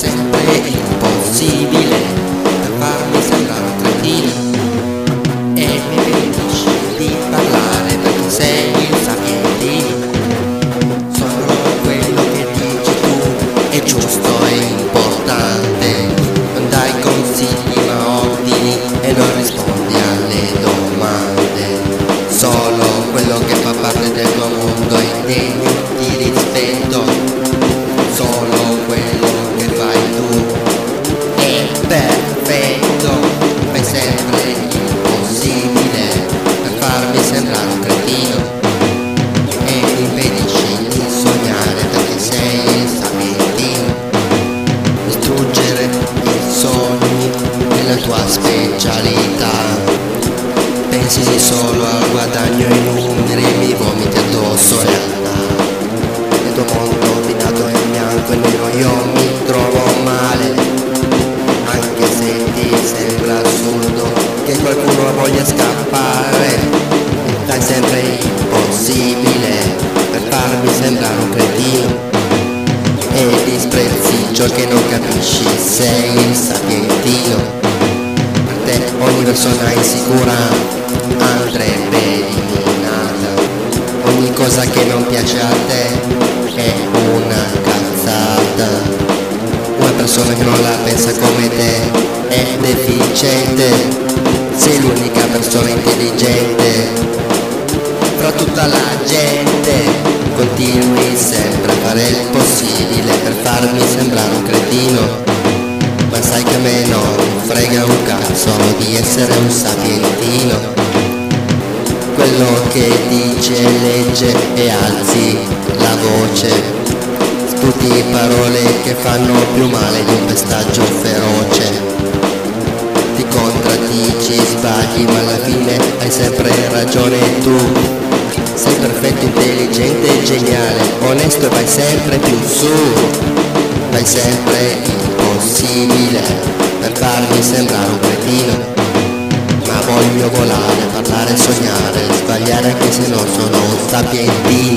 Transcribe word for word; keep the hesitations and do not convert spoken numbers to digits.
sempre impossibile per farmi sembrare un cretino. E mi impedisci di parlare perché sei il sapientino. Solo quello che dici tu è giusto e importante. Non dai consigli ma ordini e non rispondi alle domande. Solo quello che fa parte del tuo mondo è degno di rispetto. Solo quello che fai tu è perfetto. Fai sempre l'impossibile per farmi sembrare un cretino. E mi impedisci di sognare perché sei il sapientino. Distruggere i sogni è la tua specialità. Pensi solo al guadagno e ai numeri e mi vomiti addosso realtà. Nel tuo mondo binato in bianco e nero io mi trovo male. Anche se ti sembra assurdo che qualcuno voglia scappare, fai sempre impossibile per farmi sembrare un cretino. E disprezzi ciò che non capisci, sei il sapientino. Per te ogni persona è insicura andrebbe eliminata. Ogni cosa che non piace a te è una cazzata. Una persona che non la pensa come te è deficiente. Sei l'unica persona intelligente fra tutta la gente. Continui sempre a fare il possibile per farmi sembrare un cretino. Ma sai che a me non frega un cazzo di essere un sapientino. Quello che dice legge e alzi la voce. Sputi parole che fanno più male di un pestaggio feroce. Ti contraddici, sbagli, ma alla fine hai sempre ragione tu. Sei perfetto, intelligente e geniale, onesto e vai sempre più su. Fai sempre impossibile per farmi sembrare un cretino. Ma voglio volare, parlare, sognare, sbagliare anche se non sono un sapientino.